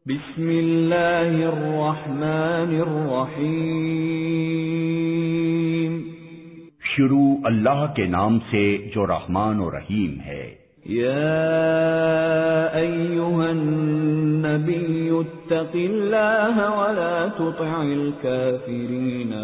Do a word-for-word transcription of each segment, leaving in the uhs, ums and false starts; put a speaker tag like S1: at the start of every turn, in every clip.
S1: بسم اللہ الرحمن الرحیم،
S2: شروع اللہ کے نام سے جو رحمان و رحیم ہے۔
S1: یا ایھا النبی اتق اللہ ولا تطع الکافرین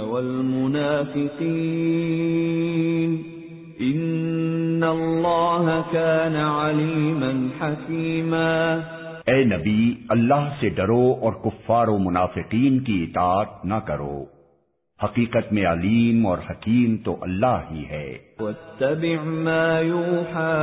S1: والمنافقین ان اللہ کان علیما حکیما۔
S2: اے نبی، اللہ سے ڈرو اور کفار و منافقین کی اطاعت نہ کرو، حقیقت میں علیم اور حکیم تو اللہ ہی ہے۔
S1: واتبع ما یوحى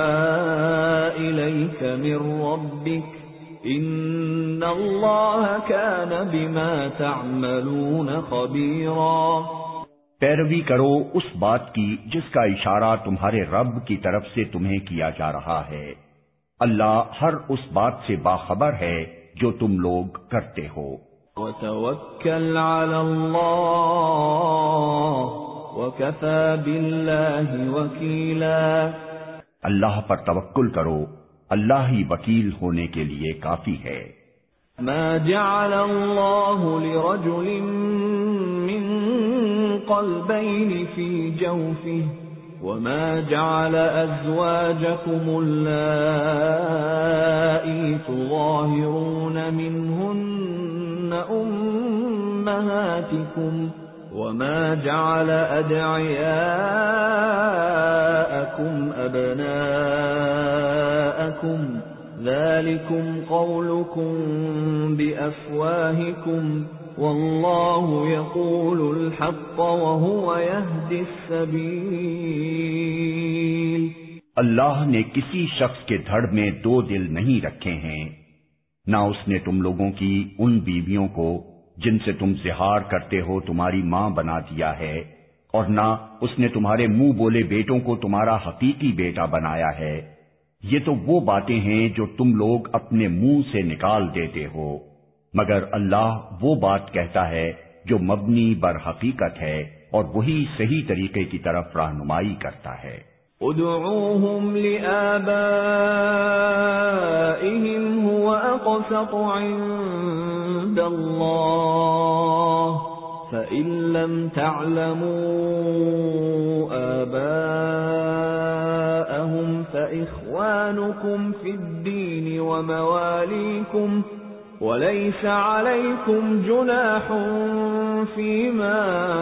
S1: الیک من ربک ان اللہ کان بما تعملون خبیرا۔
S2: پیروی کرو اس بات کی جس کا اشارہ تمہارے رب کی طرف سے تمہیں کیا جا رہا ہے، اللہ ہر اس بات سے باخبر ہے جو تم لوگ کرتے ہو۔
S1: وتوکل علی اللہ وکفی باللہ وکیلا۔
S2: اللہ پر توکل کرو، اللہ ہی وکیل ہونے کے لیے کافی ہے۔
S1: ما جعل اللہ لرجل من قلبین فی جوفہ وما جعل أزواجكم اللائي تظاهرون منهن أمهاتكم وما جعل أدعياءكم أبناءكم ذلكم قولكم بأفواهكم واللہ یقول الحق وہو یہدی السبیل۔
S2: اللہ نے کسی شخص کے دھڑ میں دو دل نہیں رکھے ہیں، نہ اس نے تم لوگوں کی ان بیویوں کو جن سے تم زہار کرتے ہو تمہاری ماں بنا دیا ہے، اور نہ اس نے تمہارے منہ بولے بیٹوں کو تمہارا حقیقی بیٹا بنایا ہے۔ یہ تو وہ باتیں ہیں جو تم لوگ اپنے منہ سے نکال دیتے ہو، مگر اللہ وہ بات کہتا ہے جو مبنی بر حقیقت ہے اور وہی صحیح طریقے کی طرف رہنمائی کرتا ہے۔
S1: ادعوهم لآبائهم هو أقسط عند الله فإن لم تعلموا آباءهم فإخوانكم في الدين ومواليكم وَلَيْسَ عَلَيْكُمْ جُنَاحٌ فِيمَا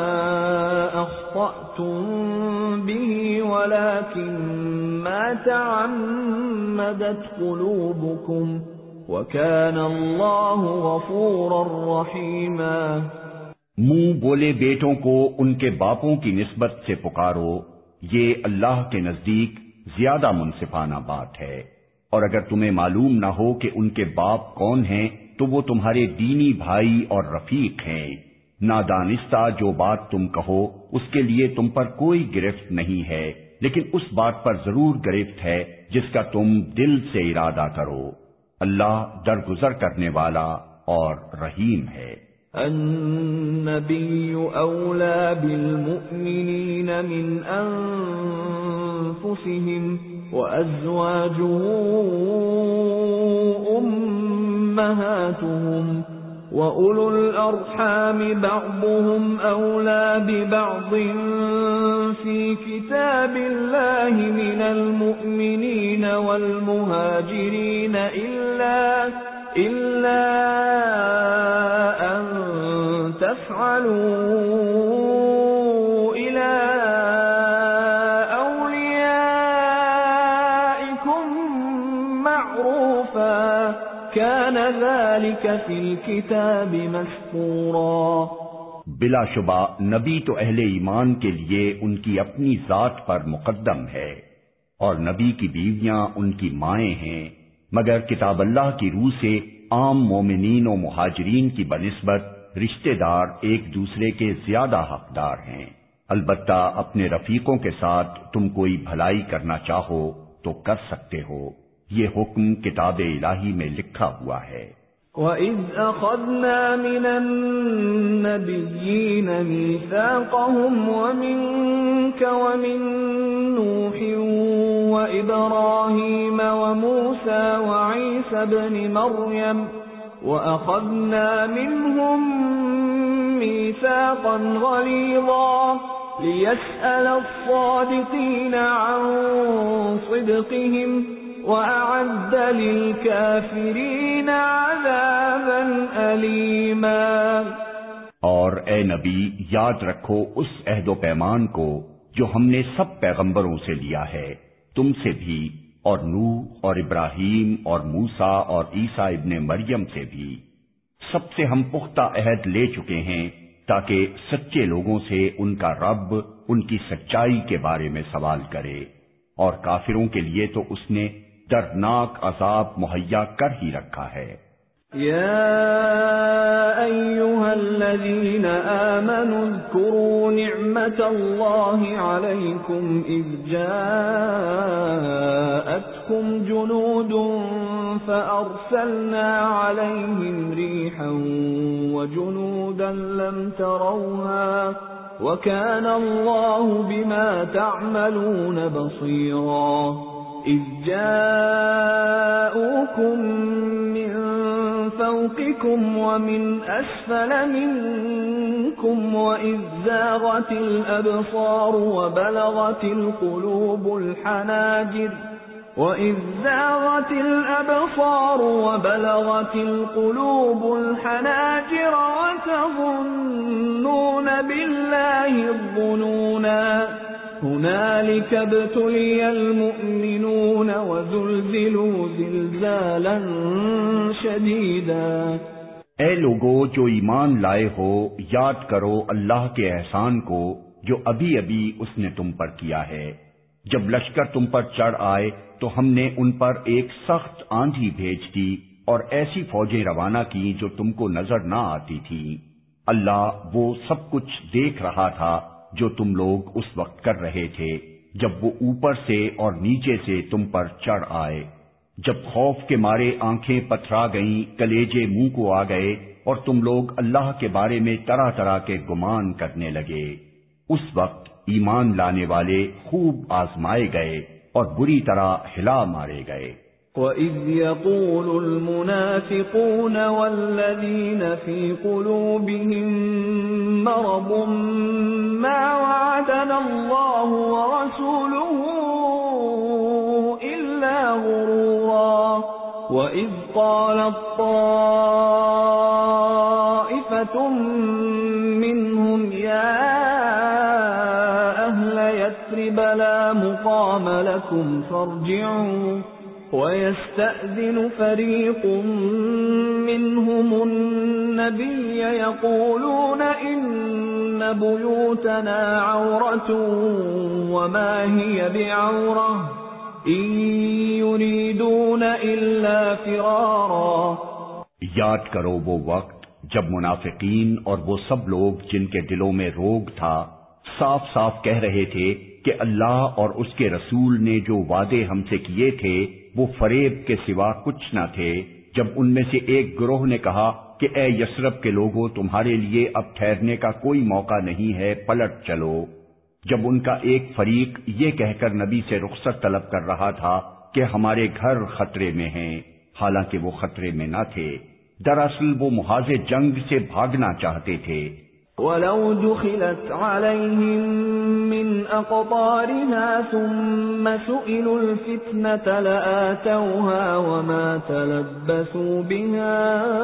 S1: أَخْطَأْتُمْ بِهِ وَلَكِنْ مَا تَعَمَّدَتْ قُلُوبُكُمْ وَكَانَ اللَّهُ غَفُورًا رَحِيمًا۔
S2: منہ بولے بیٹوں کو ان کے باپوں کی نسبت سے پکارو، یہ اللہ کے نزدیک زیادہ منصفانہ بات ہے، اور اگر تمہیں معلوم نہ ہو کہ ان کے باپ کون ہیں تو وہ تمہارے دینی بھائی اور رفیق ہیں۔ نادانستہ جو بات تم کہو اس کے لیے تم پر کوئی گرفت نہیں ہے، لیکن اس بات پر ضرور گرفت ہے جس کا تم دل سے ارادہ کرو۔ اللہ درگزر کرنے والا اور رحیم ہے۔
S1: النبی اولا بالمؤمنین من انفسهم وأزواجه أمهاتهم وأولو الأرحام بعضهم أولى ببعض في كتاب الله من المؤمنين والمهاجرين إلا إلا أن تفعلوا إلى كان ذلك في الكتاب مسطورا۔
S2: بلا شبہ نبی تو اہل ایمان کے لیے ان کی اپنی ذات پر مقدم ہے، اور نبی کی بیویاں ان کی مائیں ہیں، مگر کتاب اللہ کی روح سے عام مومنین و مہاجرین کی بنسبت رشتہ دار ایک دوسرے کے زیادہ حقدار ہیں۔ البتہ اپنے رفیقوں کے ساتھ تم کوئی بھلائی کرنا چاہو تو کر سکتے ہو، یہ حکم کتاب الہی میں لکھا ہوا ہے۔
S1: وَإِذْ أَخَذْنَا مِنَ النَّبِيِّينَ مِيثَاقَهُمْ وَمِنكَ وَمِن نُوحٍ وَإِبْرَاهِيمَ وَمُوسَى وَعِيسَى ابْنِ مَرْيَمَ وَأَخَذْنَا مِنْهُمْ مِيثَاقًا غَلِيظًا لِيَسْأَلَ الصَّادِقِينَ عَنْ صِدْقِهِمْ وَأَعَدَّ لِلْكَافِرِينَ عَذَابًا أَلِيمًا۔
S2: اور اے نبی یاد رکھو اس عہد و پیمان کو جو ہم نے سب پیغمبروں سے لیا ہے، تم سے بھی، اور نوح اور ابراہیم اور موسیٰ اور عیسیٰ ابن مریم سے بھی۔ سب سے ہم پختہ عہد لے چکے ہیں تاکہ سچے لوگوں سے ان کا رب ان کی سچائی کے بارے میں سوال کرے، اور کافروں کے لیے تو اس نے دردناک عذاب مہیا کر ہی رکھا ہے۔
S1: يا أيها الذين آمنوا اذكروا نعمة الله عليكم إذ جاءتكم جنود فأرسلنا عليهم ريحا وجنودا لم تروها وكان الله بما تعملون بصيرا إذ جاءوكم من فوقكم ومن أسفل منكم وإذ زاغت الأبصار وبلغت القلوب الحناجر وإذ زاغت الأبصار وبلغت القلوب الحناجر وتظنون بالله الظنونا هنالك ابتلي المؤمنون وزلزلوا زلزالا شديدا۔
S2: اے لوگو جو ایمان لائے ہو، یاد کرو اللہ کے احسان کو جو ابھی ابھی اس نے تم پر کیا ہے۔ جب لشکر تم پر چڑھ آئے تو ہم نے ان پر ایک سخت آندھی بھیج دی اور ایسی فوجیں روانہ کی جو تم کو نظر نہ آتی تھی۔ اللہ وہ سب کچھ دیکھ رہا تھا جو تم لوگ اس وقت کر رہے تھے جب وہ اوپر سے اور نیچے سے تم پر چڑھ آئے، جب خوف کے مارے آنکھیں پتھرا گئیں، کلیجے منہ کو آ گئے، اور تم لوگ اللہ کے بارے میں طرح طرح کے گمان کرنے لگے۔ اس وقت ایمان لانے والے خوب آزمائے گئے اور بری طرح ہلا مارے گئے۔
S1: وَإِذْ يَقُولُ الْمُنَافِقُونَ وَالَّذِينَ فِي قُلُوبِهِم مَّرَضٌ مَّا وَعَدَنَا اللَّهُ وَرَسُولُهُ إِلَّا غُرُورًا وَإِذْ قَالَت طَّائِفَةٌ مِّنْهُمْ يَا أَهْلَ يَثْرِبَ لَا مُقَامَ لَكُمْ فَارْجِعُوا وَيَسْتَأْذِنُ فَرِيقٌ مِّنْهُمُ النَّبِيَّ يَقُولُونَ إِنَّ بُيُوتَنَا عَوْرَةٌ وَمَا هِيَ بِعَوْرَةٍ إِن يُرِيدُونَ إِلَّا فِرَارًا۔
S2: یاد کرو وہ وقت جب منافقین اور وہ سب لوگ جن کے دلوں میں روگ تھا صاف صاف کہہ رہے تھے کہ اللہ اور اس کے رسول نے جو وعدے ہم سے کیے تھے وہ فریب کے سوا کچھ نہ تھے، جب ان میں سے ایک گروہ نے کہا کہ اے یثرب کے لوگوں تمہارے لیے اب ٹھہرنے کا کوئی موقع نہیں ہے، پلٹ چلو۔ جب ان کا ایک فریق یہ کہہ کر نبی سے رخصت طلب کر رہا تھا کہ ہمارے گھر خطرے میں ہیں، حالانکہ وہ خطرے میں نہ تھے، دراصل وہ محاذ جنگ سے بھاگنا چاہتے تھے۔
S1: وَلَوْ دُخِلَتْ عَلَيْهِمْ مِنْ أَقْطَارِهَا ثُمَّ سُئِلُوا الْفِتْنَةَ لَآتَوْهَا وَمَا تَلَبَّثُوا بِهَا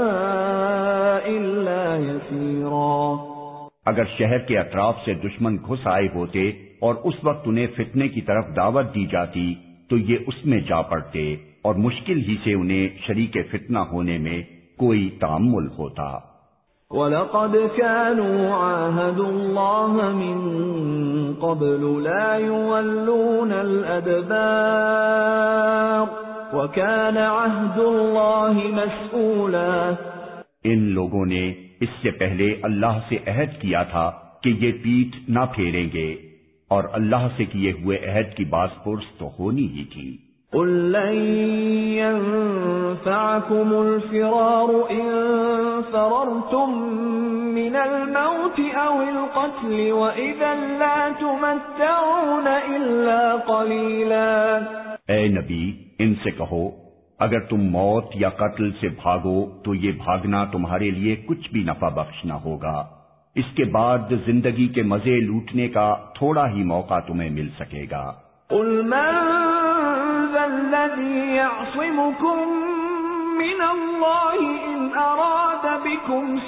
S1: إِلَّا يَسِيرًا۔
S2: اگر شہر کے اطراف سے دشمن گھس آئے ہوتے اور اس وقت انہیں فتنے کی طرف دعوت دی جاتی تو یہ اس میں جا پڑتے اور مشکل ہی سے انہیں شریک فتنہ ہونے میں کوئی تأمل ہوتا۔
S1: وَلَقَدْ كَانُوا عَاهَدُوا اللَّهَ مِن قَبْلُ لَا يُوَلُّونَ الْأَدْبَارَ وَكَانَ عَهْدُ اللَّهِ مَسْئُولًا۔
S2: ان لوگوں نے اس سے پہلے اللہ سے عہد کیا تھا کہ یہ پیٹھ نہ پھیریں گے، اور اللہ سے کیے ہوئے عہد کی باز پرس تو ہونی ہی تھی۔
S1: قُل لَّن يَنفَعَكُمُ الْفِرَارُ إِن فَرَرْتُم مِّنَ الْمَوْتِ أَوِ الْقَتْلِ وَإِذًا لَّا تُمَتَّعُونَ إِلَّا قَلِيلًا۔
S2: اے نبی ان سے کہو اگر تم موت یا قتل سے بھاگو تو یہ بھاگنا تمہارے لیے کچھ بھی نفع بخش نہ ہوگا، اس کے بعد زندگی کے مزے لوٹنے کا تھوڑا ہی موقع تمہیں مل سکے گا۔
S1: قل من ذا الذي يعصمكم من الله إن أراد بكم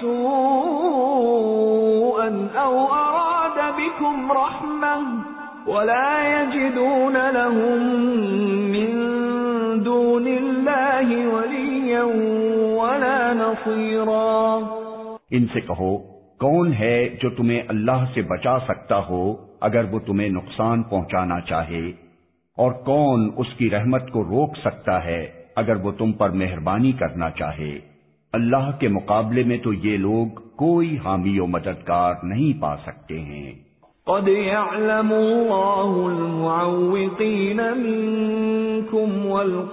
S1: سوءا أو أراد بكم رحمة ولا يجدون لهم من دون الله وليا ولا نصيرا۔
S2: ان سے کہو کون ہے جو تمہیں اللہ سے بچا سکتا ہو اگر وہ تمہیں نقصان پہنچانا چاہے، اور کون اس کی رحمت کو روک سکتا ہے اگر وہ تم پر مہربانی کرنا چاہے۔ اللہ کے مقابلے میں تو یہ لوگ کوئی حامی و مددگار نہیں پا سکتے ہیں۔
S1: قد يعلم الله المعوقين منكم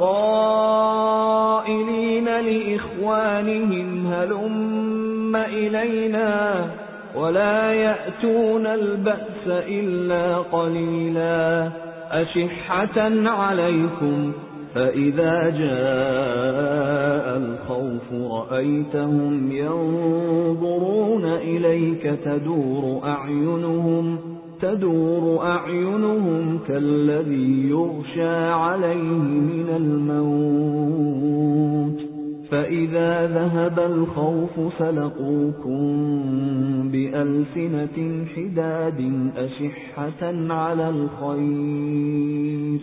S1: والقائلين لإخوانهم هلم إلينا ولا يأتون البأس إلا قليلا أشحة عليكم فإذا جاء الخوف رأيتهم ينظرون إليك تدور أعينهم تدور أعينهم كالذي يغشى عليه من الموت فإذا ذهب الخوف سلقوكم بألسنة حداد أشحة على الخير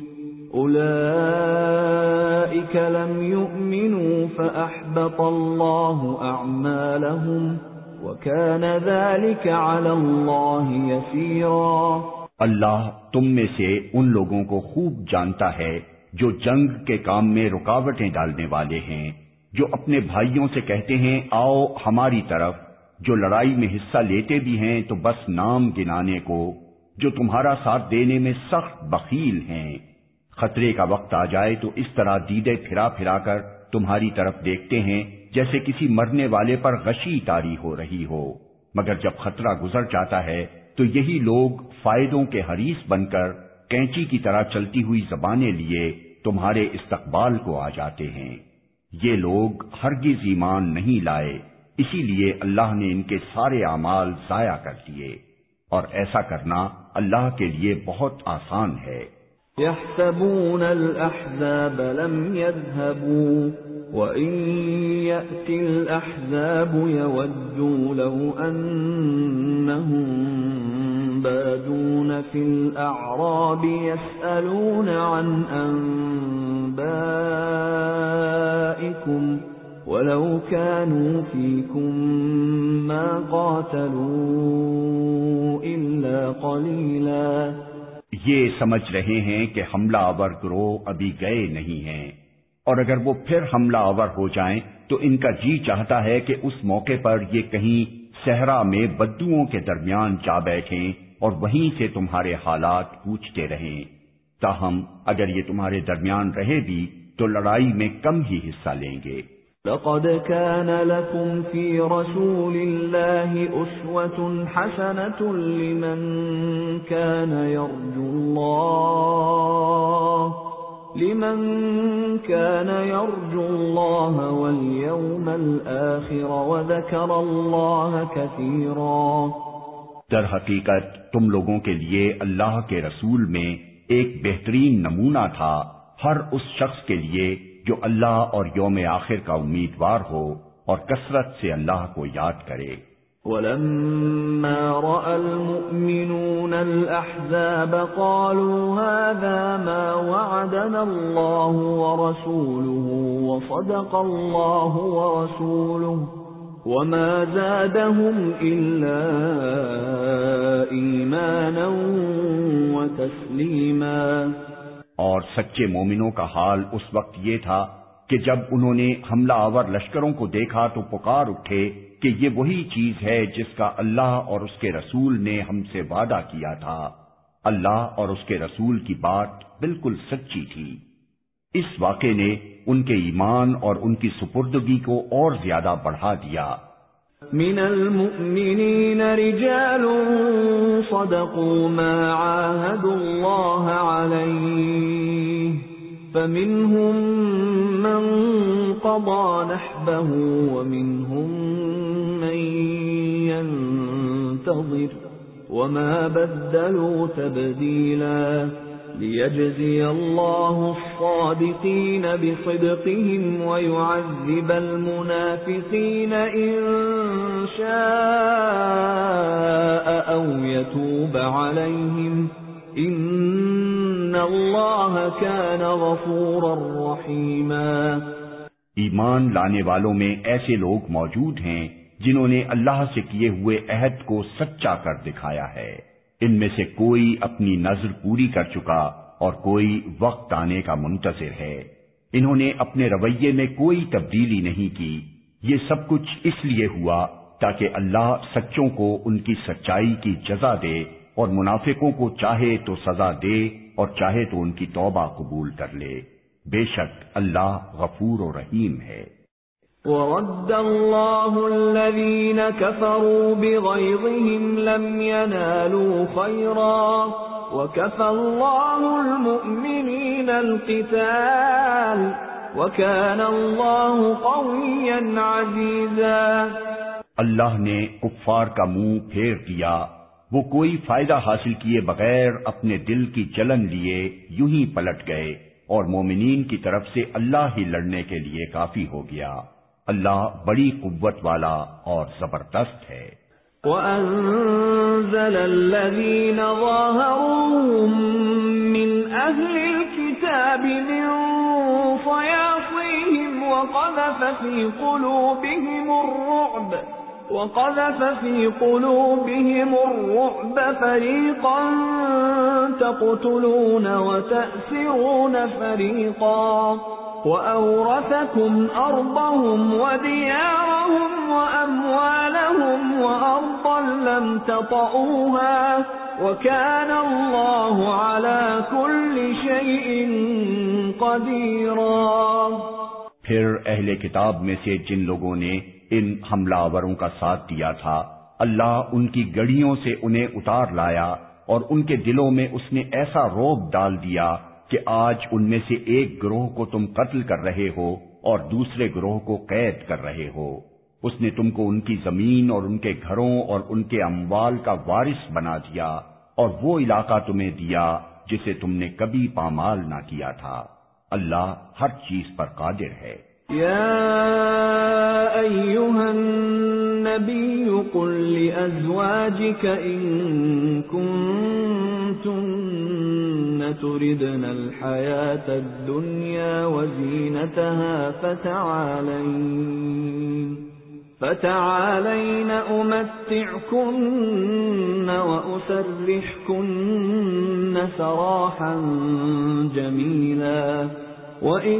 S1: أولئك لم يؤمنوا فأحبط الله أعمالهم وكان ذلك على الله يسيرا۔
S2: اللہ تم میں سے ان لوگوں کو خوب جانتا ہے جو جنگ کے کام میں رکاوٹیں ڈالنے والے ہیں، جو اپنے بھائیوں سے کہتے ہیں آؤ ہماری طرف، جو لڑائی میں حصہ لیتے بھی ہیں تو بس نام گنانے کو، جو تمہارا ساتھ دینے میں سخت بخیل ہیں۔ خطرے کا وقت آ جائے تو اس طرح دیدے پھرا پھرا کر تمہاری طرف دیکھتے ہیں جیسے کسی مرنے والے پر غشی طاری ہو رہی ہو، مگر جب خطرہ گزر جاتا ہے تو یہی لوگ فائدوں کے حریص بن کر کینچی کی طرح چلتی ہوئی زبانیں لیے تمہارے استقبال کو آ جاتے ہیں۔ یہ لوگ ہرگز ایمان نہیں لائے، اسی لیے اللہ نے ان کے سارے اعمال ضائع کر دیے، اور ایسا کرنا اللہ کے لیے بہت آسان ہے۔
S1: يحسبون الأحزاب لم يذهبوا وإن يأتي الأحزاب يودوا لو أنهم بادون في الأعراب يسألون عن أنبائكم ولو كانوا فيكم ما قاتلوا إلا قليلا۔
S2: یہ سمجھ رہے ہیں کہ حملہ آور گروہ ابھی گئے نہیں ہیں، اور اگر وہ پھر حملہ آور ہو جائیں تو ان کا جی چاہتا ہے کہ اس موقع پر یہ کہیں صحرا میں بدوؤں کے درمیان جا بیٹھیں اور وہیں سے تمہارے حالات پوچھتے رہیں، تاہم اگر یہ تمہارے درمیان رہے بھی تو لڑائی میں کم ہی حصہ لیں گے۔
S1: لقد كان لكم في رسول الله أسوة حسنة لمن كان يرجو الله لمن كان يرجو الله واليوم الآخر وذكر الله كثيرا۔
S2: در حقیقت تم لوگوں کے لیے اللہ کے رسول میں ایک بہترین نمونہ تھا ہر اس شخص کے لیے جو اللہ اور یوم آخر کا امیدوار ہو اور کثرت سے اللہ کو یاد کرے۔
S1: وَلَمَّا رَأَى الْمُؤْمِنُونَ الْأَحْزَابَ قَالُوا هَذَا مَا وَعَدَنَا اللَّهُ وَرَسُولُهُ وَصَدَقَ اللَّهُ وَرَسُولُهُ وَمَا زَادَهُمْ إِلَّا إِيمَانًا وَتَسْلِيمًا۔
S2: اور سچے مومنوں کا حال اس وقت یہ تھا کہ جب انہوں نے حملہ آور لشکروں کو دیکھا تو پکار اٹھے کہ یہ وہی چیز ہے جس کا اللہ اور اس کے رسول نے ہم سے وعدہ کیا تھا۔ اللہ اور اس کے رسول کی بات بالکل سچی تھی۔ اس واقعے نے ان کے ایمان اور ان کی سپردگی کو اور زیادہ بڑھا دیا۔
S1: من المؤمنین رجال صدقوا ما عاهدوا الله عليه فمنهم من قضى نحبه ومنهم من ينتظر وما بدلوا تبديلا ليجزي الله الصادقين بصدقهم ويعذب المنافقين إن شاء أو يتوب عليهم إن الله كان غفورا رحيما۔
S2: ایمان لانے والوں میں ایسے لوگ موجود ہیں جنہوں نے اللہ سے کیے ہوئے عہد کو سچا کر دکھایا ہے۔ ان میں سے کوئی اپنی نظر پوری کر چکا اور کوئی وقت آنے کا منتظر ہے۔ انہوں نے اپنے رویے میں کوئی تبدیلی نہیں کی۔ یہ سب کچھ اس لیے ہوا تاکہ اللہ سچوں کو ان کی سچائی کی جزا دے اور منافقوں کو چاہے تو سزا دے اور چاہے تو ان کی توبہ قبول کر لے۔ بے شک اللہ غفور و رحیم ہے۔
S1: وَرَدَّ اللَّهُ الَّذِينَ كَفَرُوا بِغَيْظِهِمْ لَمْ يَنَالُوا خَيْرًا وَكَفَى اللَّهُ الْمُؤْمِنِينَ الْقِتَالَ وَكَانَ اللَّهُ قَوِيًّا عَزِيزًا۔
S2: اللہ نے کفار کا منہ پھیر دیا، وہ کوئی فائدہ حاصل کیے بغیر اپنے دل کی جلن لیے یوں ہی پلٹ گئے، اور مومنین کی طرف سے اللہ ہی لڑنے کے لیے کافی ہو گیا۔ اللہ بڑی قوت والا اور زبردست ہے۔
S1: وَأَنزَلَ الَّذِينَ ظَاهَرُوهُم مِّنْ أَهْلِ الْكِتَابِ مِنْ صَيَاصِيهِمْ وَقَذَفَ فِي قُلُوبِهِمُ الرُّعْبَ وَقَذَفَ فِي قُلُوبِهِمُ الرُّعْبَ فَرِيقًا تَقْتُلُونَ وَتَأْسِرُونَ فَرِيقًا وَأَوْرَثَكُمْ أَرْضَهُمْ وَدِيَارَهُمْ وَأَمْوَالَهُمْ وَأَرْضًا لَّمْ تَطَئُوهَا وَكَانَ اللَّهُ عَلَى كُلِّ شَيْءٍ قَدِيرًا۔
S2: پھر اہل کتاب میں سے جن لوگوں نے ان حملہ آوروں کا ساتھ دیا تھا، اللہ ان کی گڑیوں سے انہیں اتار لایا اور ان کے دلوں میں اس نے ایسا رعب ڈال دیا کہ آج ان میں سے ایک گروہ کو تم قتل کر رہے ہو اور دوسرے گروہ کو قید کر رہے ہو۔ اس نے تم کو ان کی زمین اور ان کے گھروں اور ان کے اموال کا وارث بنا دیا اور وہ علاقہ تمہیں دیا جسے تم نے کبھی پامال نہ کیا تھا۔ اللہ ہر چیز پر قادر ہے۔
S1: یا ایھا النبی قل لأزواجک ان کنتن تردن الحیاة الدنیا وزینتها فتعالین فتعالین امتعکن واسرحکن سراحا جمیلا وَإِن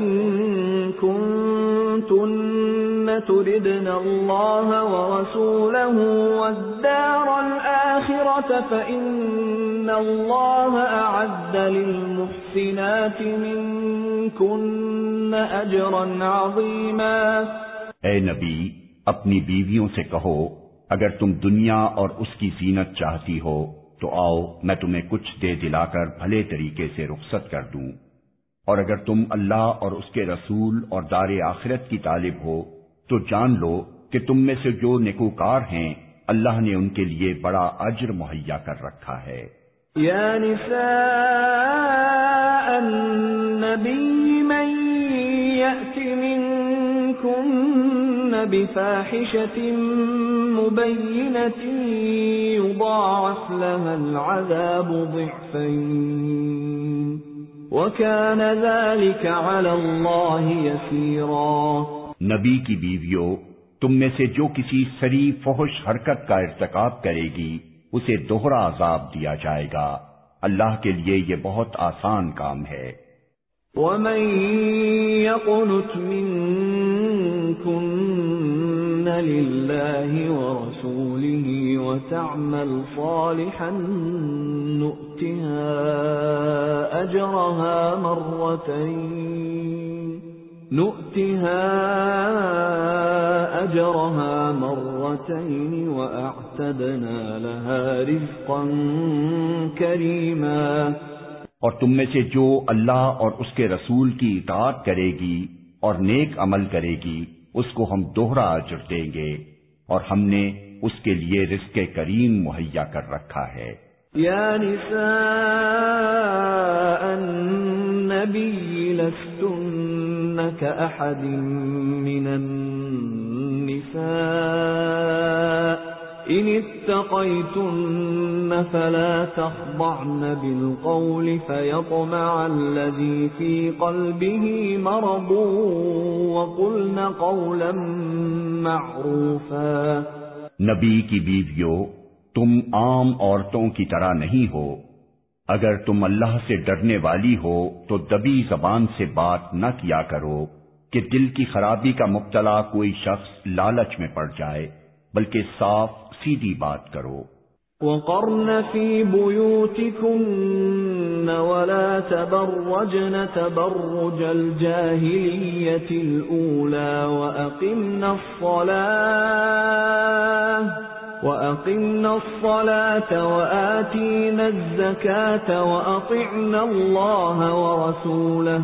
S1: كُنتُنَّ تُرِدْنَ اللَّهَ وَرَسُولَهُ وَالدَّارَ الْآخِرَةَ فَإِنَّ اللَّهَ أَعَدَّ لِلْمُحْسِنَاتِ مِنكُنَّ أَجْرًا عَظِيمًا۔
S2: اے نبی، اپنی بیویوں سے کہو اگر تم دنیا اور اس کی زینت چاہتی ہو تو آؤ میں تمہیں کچھ دے دلا کر بھلے طریقے سے رخصت کر دوں، اور اگر تم اللہ اور اس کے رسول اور دار آخرت کی طالب ہو تو جان لو کہ تم میں سے جو نیکوکار ہیں اللہ نے ان کے لیے بڑا اجر مہیا کر رکھا ہے۔
S1: یا نساء النبی من یأت منکن بفاحشة مبینة یضاعف لها العذاب ضعفین وَكَانَ ذَلِكَ عَلَى اللَّهِ يَسِيرًا۔
S2: نبی کی بیویوں، تم میں سے جو کسی سری فحش حرکت کا ارتکاب کرے گی اسے دوہرا عذاب دیا جائے گا، اللہ کے لیے یہ بہت آسان کام ہے۔
S1: وَمَن يَقْنُتْ مِنكُنَّ لِلَّهِ وَرَسُولِهِ وَتَعْمَلْ صَالِحًا نُؤْتِهَا أَجْرَهَا مَرَّتَيْنِ نُؤْتِهَا أَجْرَهَا مَرَّتَيْنِ وَأَعْتَدْنَا لَهَا رِزْقًا كَرِيمًا۔
S2: اور تم میں سے جو اللہ اور اس کے رسول کی اطاعت کرے گی اور نیک عمل کرے گی اس کو ہم دوہرا اجر دیں گے، اور ہم نے اس کے لیے رزق کریم مہیا کر رکھا ہے۔
S1: یا نساء النبی لستن کأحد من النساء ان اتقیتن فلا تخضعن بالقول فيطمع الذي في قلبه مرض وقلن قولا معروفا۔
S2: نبی کی بیویوں، تم عام عورتوں کی طرح نہیں ہو، اگر تم اللہ سے ڈرنے والی ہو تو دبی زبان سے بات نہ کیا کرو کہ دل کی خرابی کا مبتلا کوئی شخص لالچ میں پڑ جائے، بلکہ صاف سیدھی بات کرو۔
S1: وقرن في بيوتكن ولا تبرجن تبرج الجاهلية الأولى وأقمنا الصلاة وأقمنا الصلاة وآتينا الزكاة وأطعنا الله ورسوله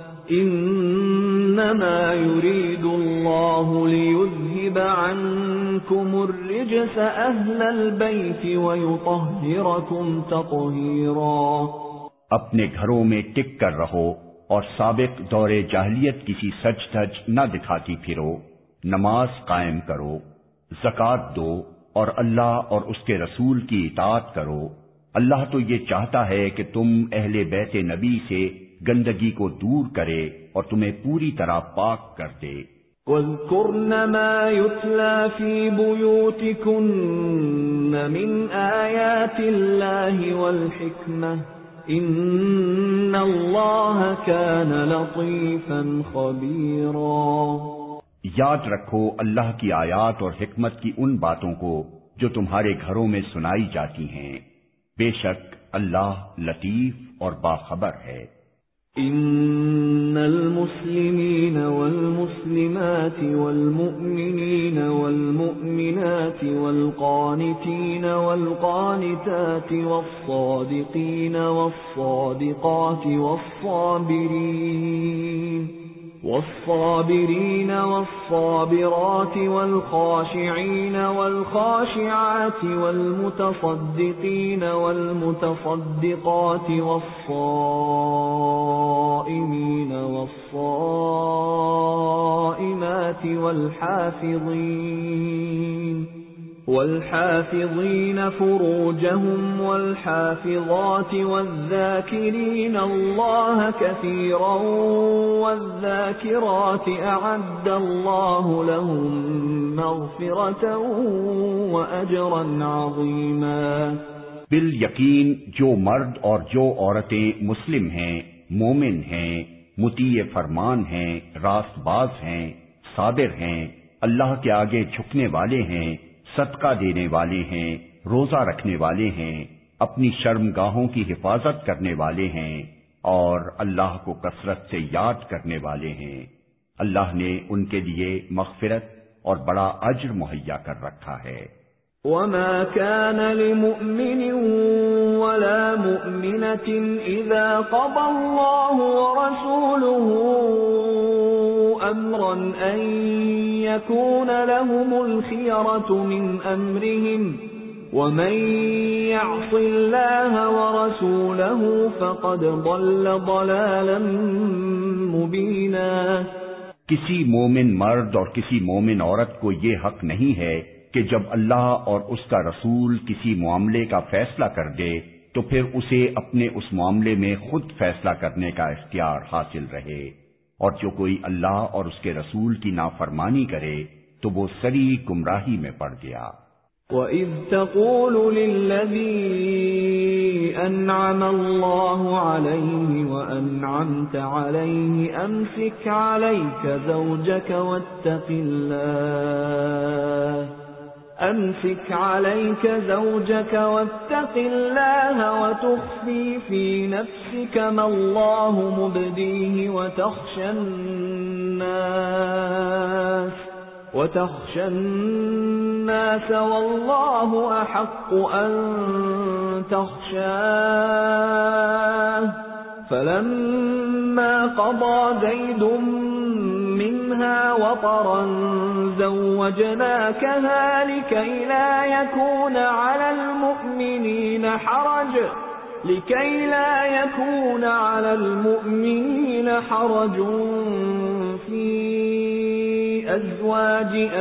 S1: إنما يريد الله ليذهب عنكم الرجس أهل البيت ويطهركم تطهيرا۔
S2: اپنے گھروں میں ٹک کر رہو اور سابق دور جاہلیت کسی سج دھج نہ دکھاتی پھرو، نماز قائم کرو، زکوٰۃ دو اور اللہ اور اس کے رسول کی اطاعت کرو۔ اللہ تو یہ چاہتا ہے کہ تم اہل بیت نبی سے گندگی کو دور کرے اور تمہیں پوری طرح پاک کر دے۔
S1: وَاذْكُرْنَ مَا يُتْلَى فِي بُيُوتِكُنَّ مِنْ آيَاتِ اللَّهِ وَالْحِكْمَةِ إِنَّ اللَّهَ كَانَ لَطِيفًا خَبِيرًا۔
S2: یاد رکھو اللہ کی آیات اور حکمت کی ان باتوں کو جو تمہارے گھروں میں سنائی جاتی ہیں، بے شک اللہ لطیف اور باخبر ہے۔
S1: ان المسلمین والمسلمات والمؤمنین والمؤمنات والقانتین والقانتات والصادقین والصادقات والصابرین والصابرين والصابرات والخاشعين والخاشعات والمتصدقين والمتصدقات والصائمين والصائمات والحافظين والحافظين فروجهم والحافظات والذاكرين الله كثيرا والذاكرات أعد الله لهم مغفرة وأجرا عظيما۔
S2: بالیقین جو مرد اور جو عورتیں مسلم ہیں، مومن ہیں، مطیع فرمان ہیں، راست باز ہیں، صابر ہیں، اللہ کے آگے جھکنے والے ہیں، صدقہ دینے والے ہیں، روزہ رکھنے والے ہیں، اپنی شرمگاہوں کی حفاظت کرنے والے ہیں، اور اللہ کو کثرت سے یاد کرنے والے ہیں۔ اللہ نے ان کے لیے مغفرت اور بڑا اجر مہیا کر رکھا ہے۔
S1: وَمَا كَانَ لِمُؤْمِنٍ وَلَا مُؤْمِنَةٍ إِذَا قَضَى اللَّهُ وَرَسُولُهُ أَمْرًا أَن يَكُونَ لَهُمُ الْخِيَرَةُ مِنْ أَمْرِهِمْ وَمَن يَعْصِ اللَّهَ وَرَسُولَهُ فَقَدْ ضَلَّ ضَلَالًا مُبِينًا۔
S2: کسی مومن مرد اور کسی مومن عورت کو یہ حق نہیں ہے کہ جب اللہ اور اس کا رسول کسی معاملے کا فیصلہ کر دے تو پھر اسے اپنے اس معاملے میں خود فیصلہ کرنے کا اختیار حاصل رہے، اور جو کوئی اللہ اور اس کے رسول کی نافرمانی کرے تو وہ سری گمراہی میں پڑ گیا۔
S1: وَإِذْ تَقُولُ لِلَّذِي أَنْعَمَ اللَّهُ عَلَيْهِ وَأَنْعَمْتَ عَلَيْهِ أَمْسِكْ عَلَيْكَ زَوْجَكَ وَاتَّقِ اللَّهَ أَمْسِكْ عَلَيْكَ زَوْجَكَ وَاتَّقِ اللَّهَ وَتُخْفِي فِي نَفْسِكَ مَا اللَّهُ مُبْدِيهِ وَتَخْشَى النَّاسَ وتخشى الناس والله أحق أن تخشاه فلما قضى زيد منها وطرا زوجناكها لكي لا يكون على المؤمنين حرج لكي لا يكون على المؤمنين حرج في أزواج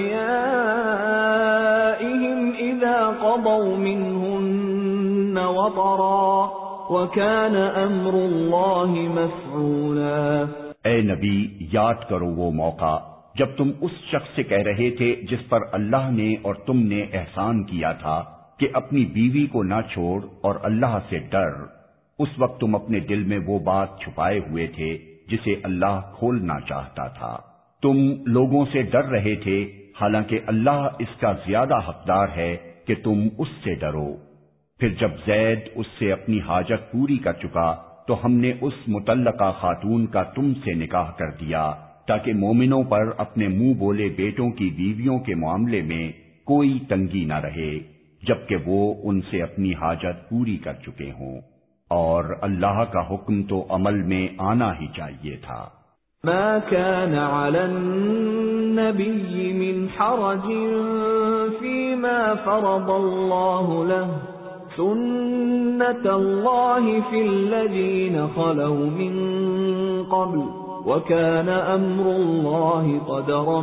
S1: أدعيائهم إذا قضوا منهن وطرا وكان أمر الله مفعولا۔
S2: اے نبی، یاد کرو وہ موقع جب تم اس شخص سے کہہ رہے تھے جس پر اللہ نے اور تم نے احسان کیا تھا کہ اپنی بیوی کو نہ چھوڑ اور اللہ سے ڈر۔ اس وقت تم اپنے دل میں وہ بات چھپائے ہوئے تھے جسے اللہ کھولنا چاہتا تھا۔ تم لوگوں سے ڈر رہے تھے، حالانکہ اللہ اس کا زیادہ حقدار ہے کہ تم اس سے ڈرو۔ پھر جب زید اس سے اپنی حاجت پوری کر چکا تو ہم نے اس مطلقہ خاتون کا تم سے نکاح کر دیا تاکہ مومنوں پر اپنے منہ بولے بیٹوں کی بیویوں کے معاملے میں کوئی تنگی نہ رہے جبکہ وہ ان سے اپنی حاجت پوری کر چکے ہوں، اور اللہ کا حکم تو عمل میں آنا ہی چاہیے تھا۔
S1: ما كان على النبي من حرج فيما فرض الله له سنة الله في الذين خلوا من قبل وكان أمر الله قدرا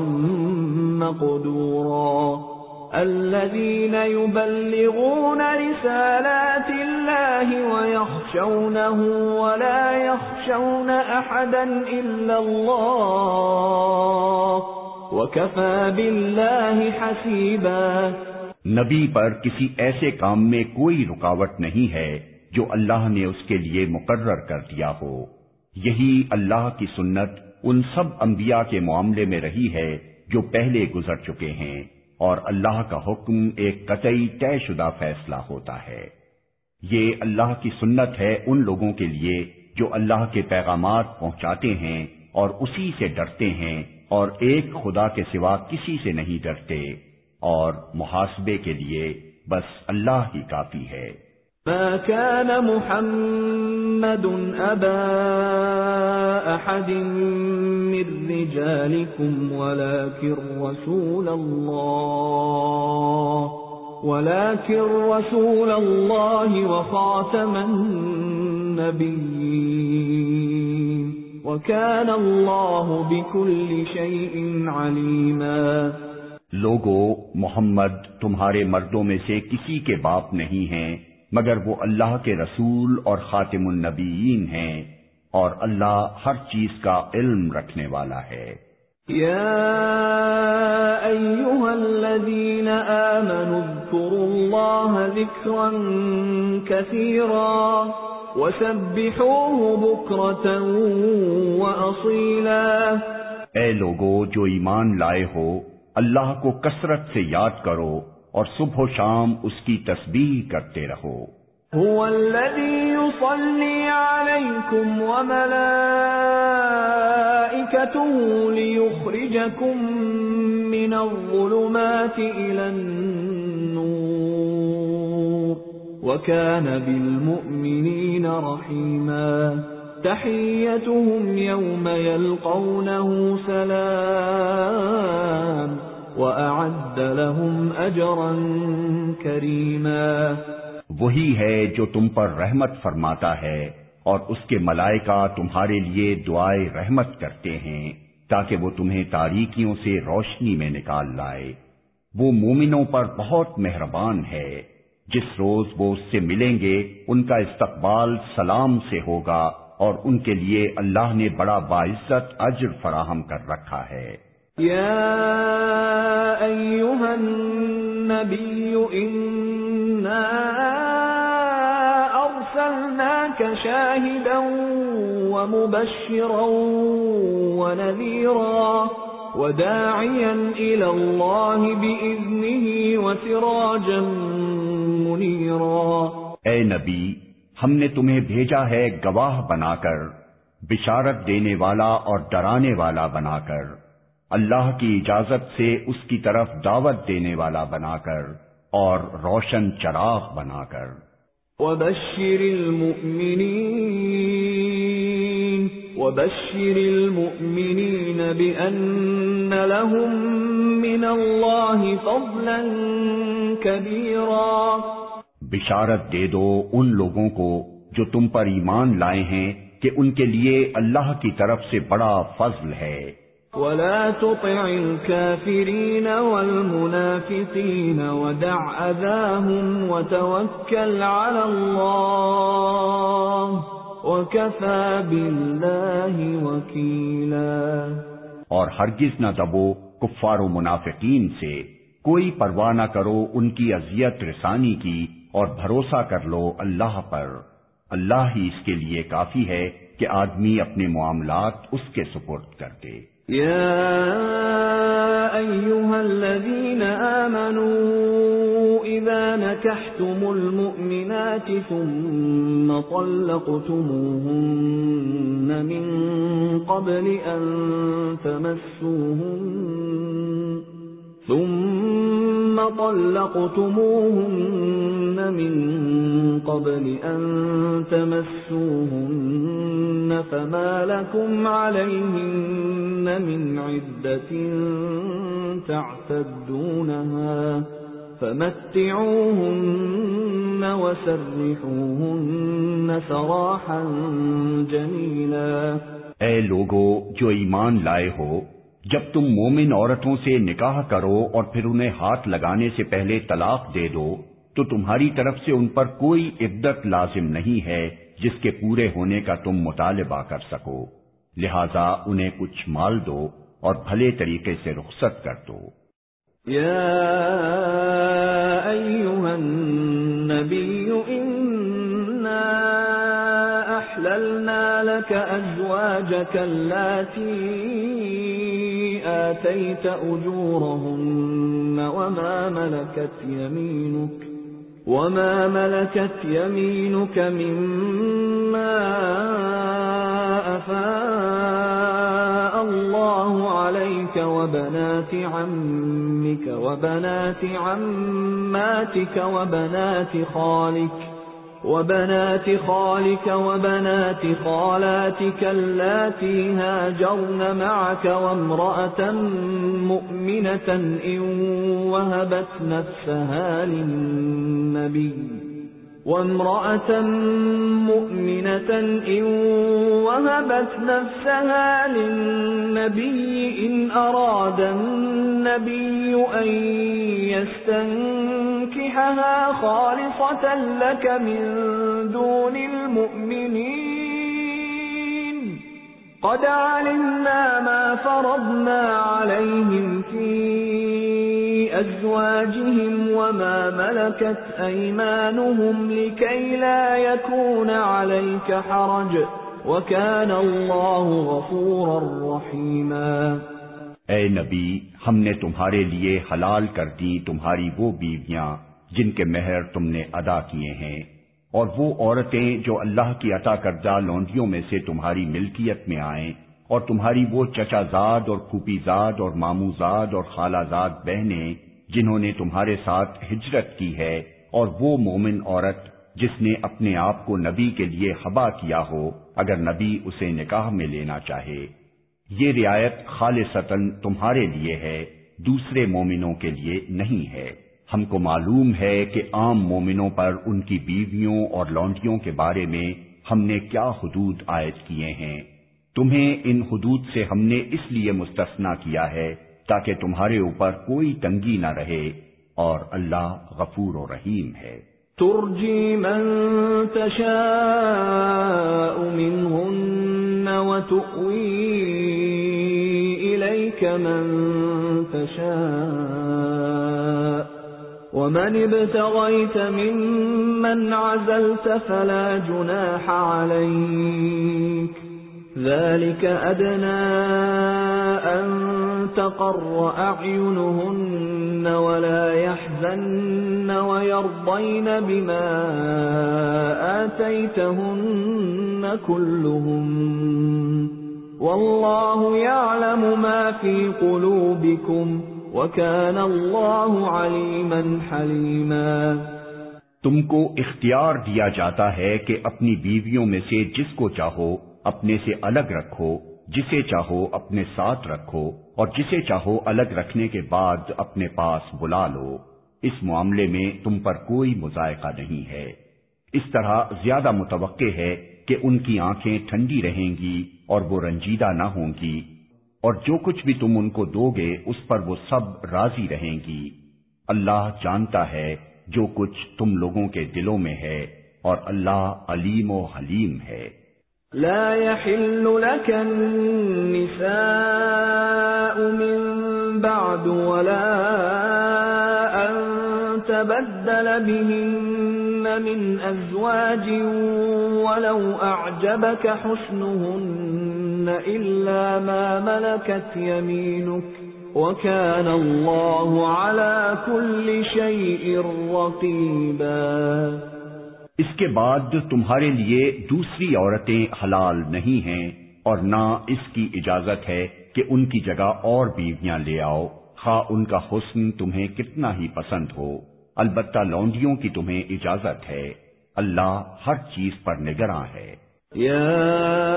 S1: مقدورا۔ الذين يبلغون رسالات الله ويخشونه ولا يخشون أحدا إلا الله وكفى بالله حسيبا۔
S2: نبی پر کسی ایسے کام میں کوئی رکاوٹ نہیں ہے جو اللہ نے اس کے لیے مقرر کر دیا ہو۔ یہی اللہ کی سنت ان سب انبیاء کے معاملے میں رہی ہے جو پہلے گزر چکے ہیں، اور اللہ کا حکم ایک قطعی طے شدہ فیصلہ ہوتا ہے۔ یہ اللہ کی سنت ہے ان لوگوں کے لیے جو اللہ کے پیغامات پہنچاتے ہیں اور اسی سے ڈرتے ہیں اور ایک خدا کے سوا کسی سے نہیں ڈرتے، اور محاسبے کے لیے بس اللہ ہی کافی ہے۔
S1: ما كان محمد أبا أحد من رجالكم ولكن رسول الله ولكن رسول الله وخاتم النبيين وكان الله بكل شيء عليما۔
S2: لوگو، محمد تمہارے مردوں میں سے کسی کے باپ نہیں ہیں مگر وہ اللہ کے رسول اور خاتم النبیین ہیں، اور اللہ ہر چیز کا علم رکھنے والا ہے۔
S1: یا ایھا الذین آمنوا اذکروا اللہ ذکرا کثیرا وسبحوہ بکرۃ وأصیلا۔
S2: اے لوگو جو ایمان لائے ہو، اللہ کو کثرت سے یاد کرو اور صبح و شام اس کی تسبیح کرتے رہو۔
S1: هو الذی یصلی علیکم وملائکته لیخرجکم من الظلمات الی النور وکان بالمؤمنین رحیما۔ تحیتهم یوم یلقونه سلام وَأَعَدَّ لَهُمْ أَجْرًا كَرِيمًا۔
S2: وہی ہے جو تم پر رحمت فرماتا ہے اور اس کے ملائکہ تمہارے لیے دعائے رحمت کرتے ہیں تاکہ وہ تمہیں تاریکیوں سے روشنی میں نکال لائے۔ وہ مومنوں پر بہت مہربان ہے۔ جس روز وہ اس سے ملیں گے ان کا استقبال سلام سے ہوگا، اور ان کے لیے اللہ نے بڑا باعزت اجر فراہم کر رکھا ہے۔
S1: یا ایھا النبی انا ارسلناک شاہدا ومبشرا ونذیرا وداعیا الی اللہ باذنہ وسراجا منیرا۔
S2: اے نبی، ہم نے تمہیں بھیجا ہے گواہ بنا کر، بشارت دینے والا اور ڈرانے والا بنا کر، اللہ کی اجازت سے اس کی طرف دعوت دینے والا بنا کر اور روشن چراغ بنا کر۔
S1: وَبَشِّرِ الْمُؤْمِنِينَ وَبَشِّرِ الْمُؤْمِنِينَ بِأَنَّ لَهُم مِّنَ اللَّهِ فَضْلًا كَبِيرًا۔
S2: بشارت دے دو ان لوگوں کو جو تم پر ایمان لائے ہیں کہ ان کے لیے اللہ کی طرف سے بڑا فضل ہے۔
S1: وَلَا تُطِعِ الْكَافِرِينَ وَالْمُنَافِقِينَ وَدَعْ أَذَاهُمْ وَتَوَكَّلْ عَلَى اللَّهِ وَكَفَى بِاللَّهِ وَكِيلًا۔
S2: اور ہرگز نہ دبو کفار و منافقین سے، کوئی پرواہ نہ کرو ان کی اذیت رسانی کی، اور بھروسہ کر لو اللہ پر، اللہ ہی اس کے لیے کافی ہے کہ آدمی اپنے معاملات اس کے سپرد کر دے۔
S1: يا أيها الذين آمنوا إذا نكحتم المؤمنات ثم طلقتموهن من قبل أن تمسوهن ثم طلقتموهن من قبل أن تمسوهن فما لكم عليهن من عدة تعتدونها فمتعوهن وسرحوهن سراحا جميلا۔
S2: اے لوگو جو ایمان لائے ہو، جب تم مومن عورتوں سے نکاح کرو اور پھر انہیں ہاتھ لگانے سے پہلے طلاق دے دو تو تمہاری طرف سے ان پر کوئی عدت لازم نہیں ہے جس کے پورے ہونے کا تم مطالبہ کر سکو، لہذا انہیں کچھ مال دو اور بھلے طریقے سے رخصت کر دو۔
S1: یا ایھا النبی انا احللنا لك ازواجك اللاتی آتيت أجورهن وما ملكت يمينك وما ملكت يمينك مما أفاء الله عليك وبنات عمك وبنات عماتك وبنات خالك وبنات خالك وبنات خالاتك اللاتي هاجرن معك وامرأة مؤمنة إن وهبت نفسها للنبي وامرأة مؤمنة إن وهبت نفسها للنبي إن أراد النبي أن يستنكحها خالصة لك من دون المؤمنين قد علمنا ما فرضنا عليهم في أزواجهم وما ملكت أيمانهم لكي لا يكون عليك حرج وكان الله غفورا رحيما۔
S2: اے نبی، ہم نے تمہارے لیے حلال کر دی تمہاری وہ بیویاں جن کے مہر تم نے ادا کیے ہیں، اور وہ عورتیں جو اللہ کی عطا کردہ لونڈیوں میں سے تمہاری ملکیت میں آئیں، اور تمہاری وہ چچا زاد اور پھوپھی زاد اور ماموں زاد اور خالہ زاد بہنیں جنہوں نے تمہارے ساتھ ہجرت کی ہے، اور وہ مومن عورت جس نے اپنے آپ کو نبی کے لیے حبا کیا ہو اگر نبی اسے نکاح میں لینا چاہے۔ یہ رعایت خالصتاً تمہارے لیے ہے، دوسرے مومنوں کے لیے نہیں ہے۔ ہم کو معلوم ہے کہ عام مومنوں پر ان کی بیویوں اور لونڈیوں کے بارے میں ہم نے کیا حدود عائد کیے ہیں۔ تمہیں ان حدود سے ہم نے اس لیے مستثنا کیا ہے تاکہ تمہارے اوپر کوئی تنگی نہ رہے، اور اللہ غفور و رحیم ہے۔
S1: ترجی من تشاء منهن وتؤوی الیک من تشاء ومن ابتغیت ممن عزلت فلا جناح علیک ذلك أدنى أن تقر أعينهن ولا يحزن ويرضين بما آتيتهن كلهم واللہ یعلم ما فی قلوبکم وکان اللہ علیما حلیما۔
S2: تم کو اختیار دیا جاتا ہے کہ اپنی بیویوں میں سے جس کو چاہو اپنے سے الگ رکھو، جسے چاہو اپنے ساتھ رکھو، اور جسے چاہو الگ رکھنے کے بعد اپنے پاس بلا لو۔ اس معاملے میں تم پر کوئی مذائقہ نہیں ہے۔ اس طرح زیادہ متوقع ہے کہ ان کی آنکھیں ٹھنڈی رہیں گی اور وہ رنجیدہ نہ ہوں گی، اور جو کچھ بھی تم ان کو دو گے اس پر وہ سب راضی رہیں گی۔ اللہ جانتا ہے جو کچھ تم لوگوں کے دلوں میں ہے، اور اللہ علیم و حلیم ہے۔
S1: لا يحل لك النساء من بعد ولا أن تبدل بهن من أزواج ولو أعجبك حسنهن إلا ما ملكت يمينك وكان الله على كل شيء رقيبا۔
S2: اس کے بعد تمہارے لیے دوسری عورتیں حلال نہیں ہیں، اور نہ اس کی اجازت ہے کہ ان کی جگہ اور بیویاں لے آؤ، خواہ ان کا حسن تمہیں کتنا ہی پسند ہو۔ البتہ لونڈیوں کی تمہیں اجازت ہے۔ اللہ ہر چیز پر نگراں ہے۔
S1: يا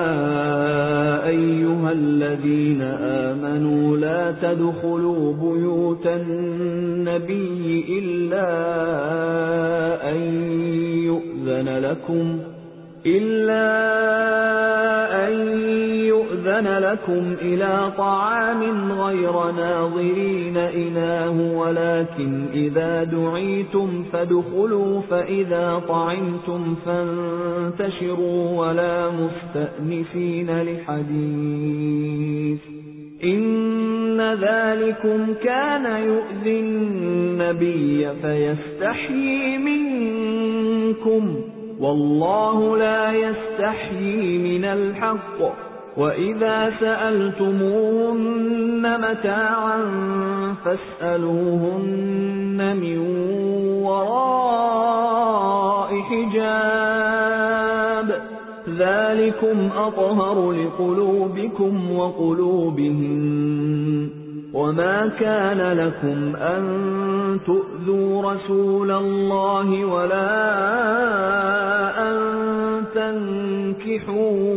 S1: أيها الذين آمنوا لا تدخلوا بيوت النبي إلا أن يؤذن لكم إلا أن يؤذن لكم إلى طعام غير ناظرين إناه ولكن إذا دعيتم فادخلوا فإذا طعمتم فانتشروا ولا مستأنسين لحديث إن ذلكم كان يؤذي النبي فيستحيي منكم والله لا يستحيي من الحق وَإِذَا سَأَلْتُمُوهُنَّ مَتَاعًا فَاسْأَلُوهُنَّ مِنْ وَرَاءِ حِجَابٍ ذَلِكُمْ أَطْهَرُ لِقُلُوبِكُمْ وَقُلُوبِهِنَّ وَمَا كَانَ لَكُمْ أَن تُؤْذُوا رَسُولَ اللَّهِ وَلَا أَن تَنكِحُوا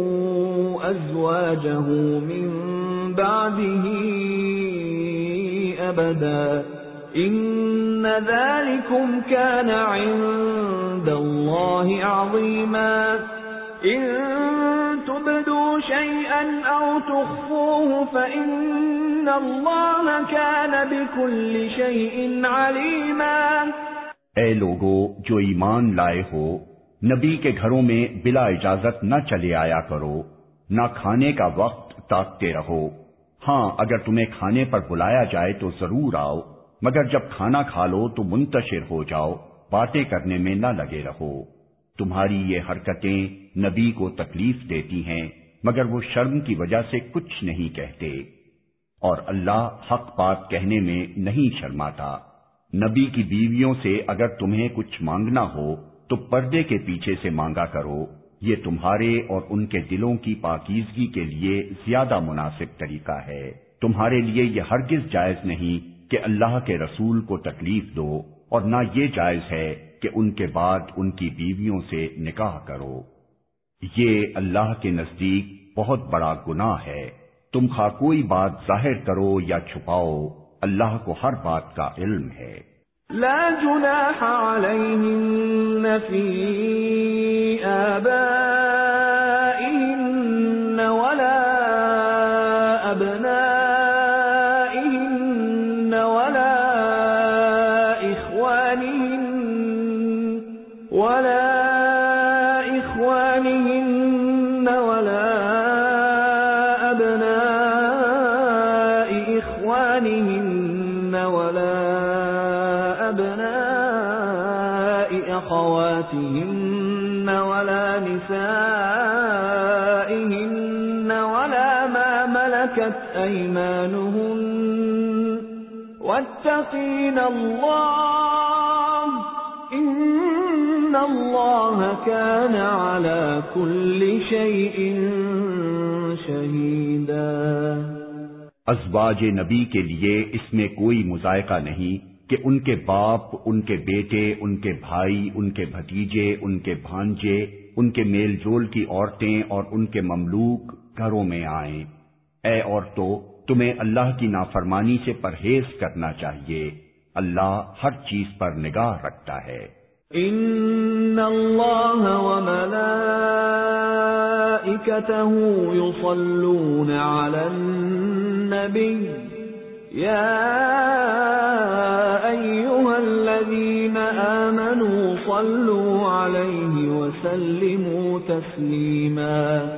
S1: أزواجه من بعده أبدا إن ذلكم كان عند الله عظيما إن تبدوا شيئا أو تخفوه فإن الله كان بكل شيء عليما۔
S2: اے لوگو جو ایمان لائے ہو، نبی کے گھروں میں بلا اجازت نہ چلے آیا کرو، نہ کھانے کا وقت تاکتے رہو۔ ہاں اگر تمہیں کھانے پر بلایا جائے تو ضرور آؤ، مگر جب کھانا کھا لو تو منتشر ہو جاؤ، باتیں کرنے میں نہ لگے رہو۔ تمہاری یہ حرکتیں نبی کو تکلیف دیتی ہیں، مگر وہ شرم کی وجہ سے کچھ نہیں کہتے، اور اللہ حق بات کہنے میں نہیں شرماتا۔ نبی کی بیویوں سے اگر تمہیں کچھ مانگنا ہو تو پردے کے پیچھے سے مانگا کرو، یہ تمہارے اور ان کے دلوں کی پاکیزگی کے لیے زیادہ مناسب طریقہ ہے۔ تمہارے لیے یہ ہرگز جائز نہیں کہ اللہ کے رسول کو تکلیف دو، اور نہ یہ جائز ہے کہ ان کے بعد ان کی بیویوں سے نکاح کرو۔ یہ اللہ کے نزدیک بہت بڑا گناہ ہے۔ تم خواہ کوئی بات ظاہر کرو یا چھپاؤ، اللہ کو ہر بات کا علم ہے۔
S1: لا جناح عليهن في آبائهن ولا أبنائهن ولا إخوانهن ولا إخوانهن ولا أبناء إخوانهن ولا أبناء أخواتهن ولا نسائهن ولا ما ملكت أيمانهن واتقين الله إن الله كان على كل شيء شهيدا.
S2: ازواج نبی کے لیے اس میں کوئی مذائقہ نہیں کہ ان کے باپ، ان کے بیٹے، ان کے بھائی، ان کے بھتیجے، ان کے بھانجے، ان کے میل جول کی عورتیں اور ان کے مملوک گھروں میں آئیں۔ اے عورتوں، تمہیں اللہ کی نافرمانی سے پرہیز کرنا چاہیے، اللہ ہر چیز پر نگاہ رکھتا ہے۔
S1: ان اللہ وملائکتہ یصلون علی النبی یا ایھا الذین آمنوا صلوا علیہ وسلموا تسلیما۔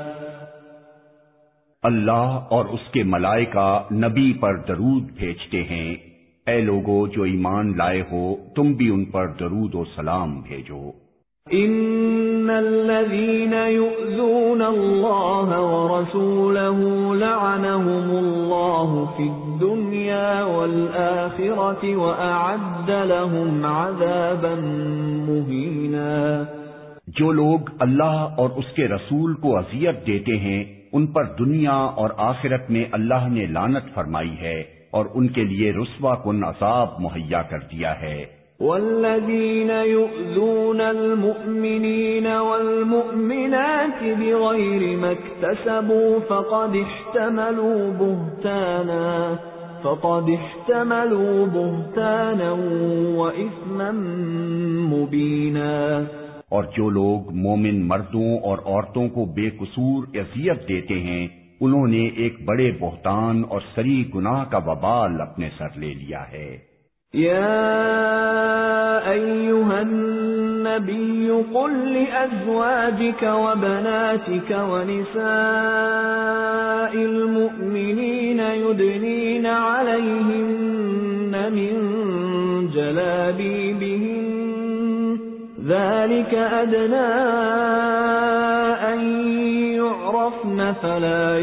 S2: اللہ اور اس کے ملائکہ نبی پر درود بھیجتے ہیں۔ اے لوگو جو ایمان لائے ہو، تم بھی ان پر درود و سلام بھیجو۔
S1: ان الذین یؤذون اللہ ورسولہ لعنہم اللہ فی الدنیا والآخرۃ وأعد لهم عذابا مہینا۔
S2: جو لوگ اللہ اور اس کے رسول کو اذیت دیتے ہیں، ان پر دنیا اور آخرت میں اللہ نے لعنت فرمائی ہے اور ان کے لیے رسوا کن عذاب مہیا کر دیا ہے۔
S1: والذین یؤذون المؤمنین والمؤمنات بغیر ما اکتسبوا فقد احتملوا بہتانا فقد احتملوا بہتانا وإثما مبینا۔
S2: اور جو لوگ مومن مردوں اور عورتوں کو بے قصور اذیت دیتے ہیں، انہوں نے ایک بڑے بہتان اور سری گناہ کا وبال اپنے سر لے لیا ہے۔
S1: یا ایھا النبی قل لأزواجک وبناتک ونساء المؤمنین یدنین علیہن من جلابیبہن ذلك أدنى أن يعرفن فلا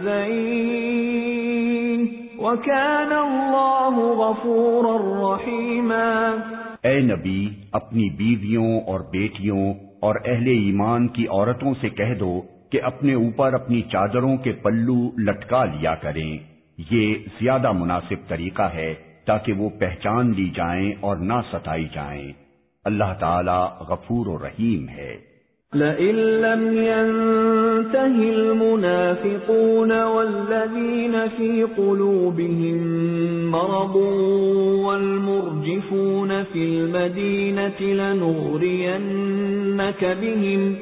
S1: يؤذين وكان الله غفورا رحيما۔
S2: اے نبی، اپنی بیویوں اور بیٹیوں اور اہل ایمان کی عورتوں سے کہہ دو کہ اپنے اوپر اپنی چادروں کے پلو لٹکا لیا کریں، یہ زیادہ مناسب طریقہ ہے تاکہ وہ پہچان لی جائیں اور نہ ستائی جائیں۔ اللہ تعالی غفور و رحیم ہے۔
S1: لئن لم ينته المنافقون والذين في قلوبهم مرض والمرجفون في المدينة لنغرينك بهم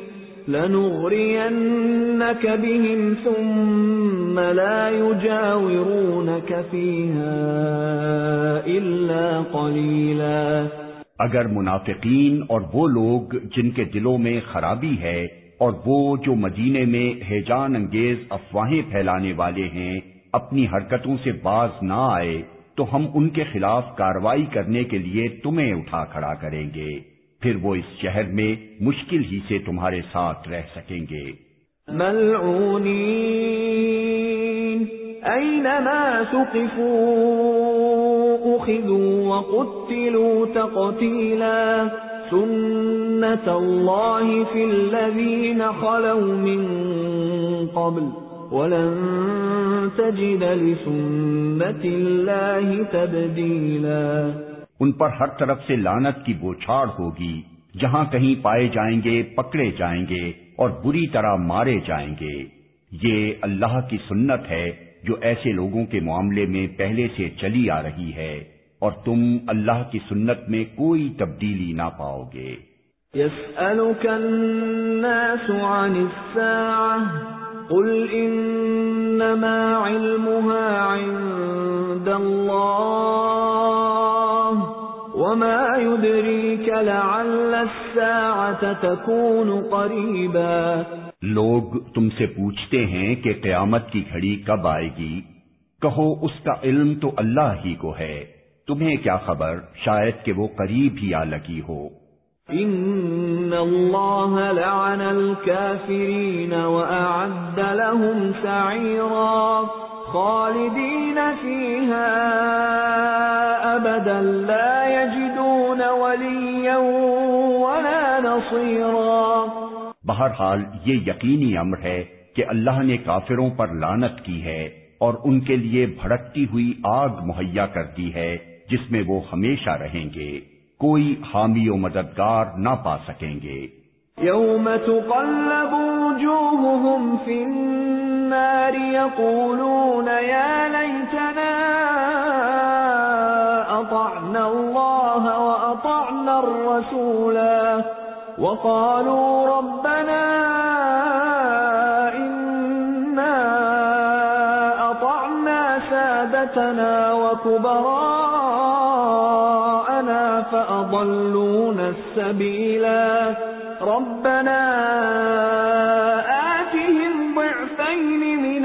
S1: لنغرينك بهم ثم لا يجاورونك فيها إلا قليلا۔
S2: اگر منافقین اور وہ لوگ جن کے دلوں میں خرابی ہے اور وہ جو مدینے میں ہیجان انگیز افواہیں پھیلانے والے ہیں اپنی حرکتوں سے باز نہ آئے تو ہم ان کے خلاف کارروائی کرنے کے لیے تمہیں اٹھا کھڑا کریں گے، پھر وہ اس شہر میں مشکل ہی سے تمہارے ساتھ رہ سکیں گے۔
S1: ملعونین اینما ثقفوا اخذوا وقتلوا تقتیلا سنت اللہ فی الذین خلوا من قبل وَلَن تَجِدَ لِسُنَّتِ اللَّهِ تَبْدِيلًا۔
S2: ان پر ہر طرف سے لعنت کی بوچھاڑ ہوگی، جہاں کہیں پائے جائیں گے پکڑے جائیں گے اور بری طرح مارے جائیں گے۔ یہ اللہ کی سنت ہے جو ایسے لوگوں کے معاملے میں پہلے سے چلی آ رہی ہے، اور تم اللہ کی سنت میں کوئی تبدیلی نہ پاؤ گے۔
S1: يَسْأَلُكَ النَّاسُ عَنِ السَّاعَةِ قُلْ إِنَّمَا عِلْمُهَا عِندَ اللَّهِ وَمَا يُدْرِيكَ لَعَلَّ السَّاعَةَ تَكُونُ قَرِيبًا۔
S2: لوگ تم سے پوچھتے ہیں کہ قیامت کی گھڑی کب آئے گی، کہو اس کا علم تو اللہ ہی کو ہے، تمہیں کیا خبر شاید کہ وہ قریب ہی آ لگی ہو۔
S1: ان اللہ لعن الكافرین واعد لهم سعیرا خالدین فیہا ابدا لا یجدون ولیا ولا نصیرا۔
S2: بہرحال یہ یقینی امر ہے کہ اللہ نے کافروں پر لعنت کی ہے اور ان کے لیے بھڑکتی ہوئی آگ مہیا کر دی ہے جس میں وہ ہمیشہ رہیں گے، کوئی حامی و مددگار نہ پا سکیں گے۔
S1: یوم تقلب وجوہہم فی النار یقولون یا لیتنا اطعنا اللہ واطعنا الرسولا وقالوا ربنا انا اطعنا سادتنا وكبراءنا فأضلونا السبيلا ربنا آتهم ضعفين من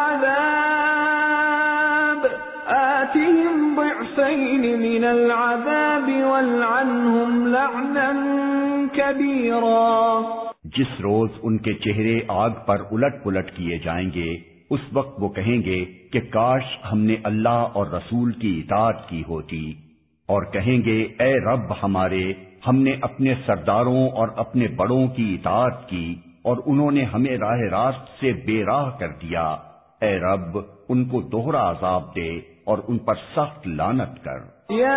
S1: العذاب آتهم ضعفين من العذاب والعنهم لعنا كبيرا۔
S2: جس روز ان کے چہرے آگ پر الٹ پلٹ کیے جائیں گے، اس وقت وہ کہیں گے کہ کاش ہم نے اللہ اور رسول کی اطاعت کی ہوتی، اور کہیں گے اے رب ہمارے، ہم نے اپنے سرداروں اور اپنے بڑوں کی اطاعت کی اور انہوں نے ہمیں راہ راست سے بے راہ کر دیا، اے رب ان کو دوہرا عذاب دے اور ان پر سخت لعنت کر۔
S1: یا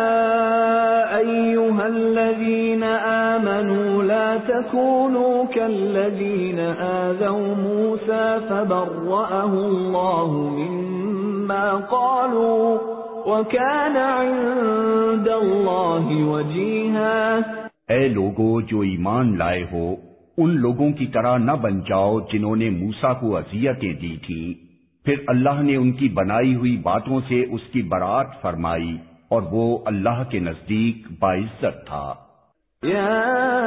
S1: ایھا الذین آمنوا لا تکونوا کالذین آذوا موسى فبرأه اللہ مما قالوا وَكَانَ عِندَ اللَّهِ وَجِيهًا۔
S2: اے لوگو جو ایمان لائے ہو، ان لوگوں کی طرح نہ بن جاؤ جنہوں نے موسیٰ کو اذیتیں دی تھیں، پھر اللہ نے ان کی بنائی ہوئی باتوں سے اس کی برات فرمائی اور وہ اللہ کے نزدیک باعزت تھا۔
S1: یا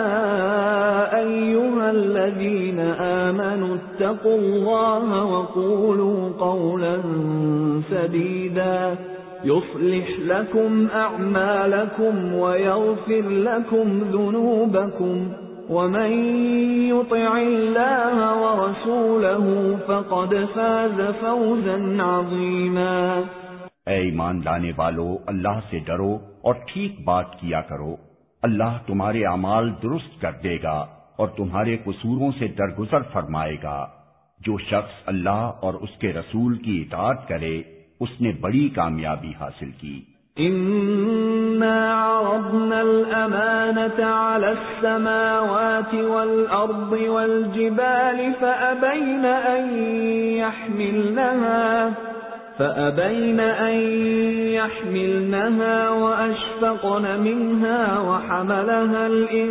S1: ایھا الذین آمنوا اتقوا اللہ وقولوا قولا سدیدا يصلح لكم أعمالكم ويغفر لكم ذنوبكم ومن يطع الله ورسوله فقد فاز فوزا عظيما۔
S2: اے ایمان لانے والو، اللہ سے ڈرو اور ٹھیک بات کیا کرو، اللہ تمہارے اعمال درست کر دے گا اور تمہارے قصوروں سے درگزر فرمائے گا۔ جو شخص اللہ اور اس کے رسول کی اطاعت کرے اس نے بڑی کامیابی حاصل کی۔
S1: إِنَّا عَرَضْنَا الْأَمَانَةَ عَلَى السَّمَاوَاتِ وَالْأَرْضِ وَالْجِبَالِ فَأَبَيْنَ أَن يَحْمِلْنَهَا فَأَبَيْنَ أَن يَحْمِلْنَهَا وَأَشْفَقْنَ مِنْهَا وَحَمَلَهَا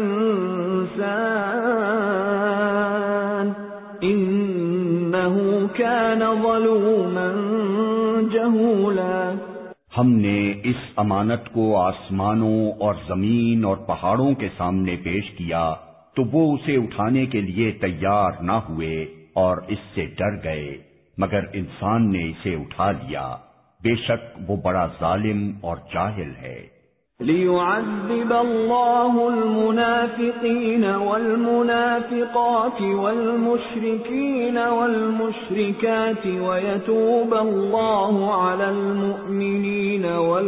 S1: الْإِنسَانُ إِنَّهُ كَانَ ظَلُومًا جَهُولًا۔
S2: ہم نے اس امانت کو آسمانوں اور زمین اور پہاڑوں کے سامنے پیش کیا تو وہ اسے اٹھانے کے لیے تیار نہ ہوئے اور اس سے ڈر گئے، مگر انسان نے اسے اٹھا لیا، بے شک وہ بڑا ظالم اور جاہل ہے۔
S1: لِيُعَذِّبَ اللَّهُ الْمُنَافِقِينَ وَالْمُنَافِقَاتِ وَالْمُشْرِكِينَ وَالْمُشْرِكَاتِ وَيَتُوبَ اللَّهُ عَلَى الْمُؤْمِنِينَ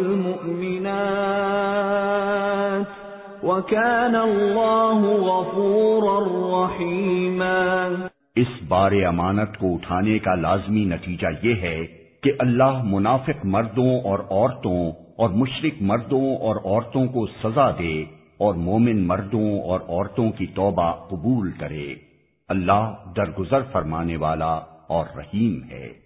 S1: وَالْمُؤْمِنَاتِ وَكَانَ اللَّهُ غَفُورًا رَّحِيمًا۔
S2: اس بار امانت کو اٹھانے کا لازمی نتیجہ یہ ہے کہ اللہ منافق مردوں اور عورتوں اور مشرک مردوں اور عورتوں کو سزا دے اور مومن مردوں اور عورتوں کی توبہ قبول کرے۔ اللہ درگزر فرمانے والا اور رحیم ہے۔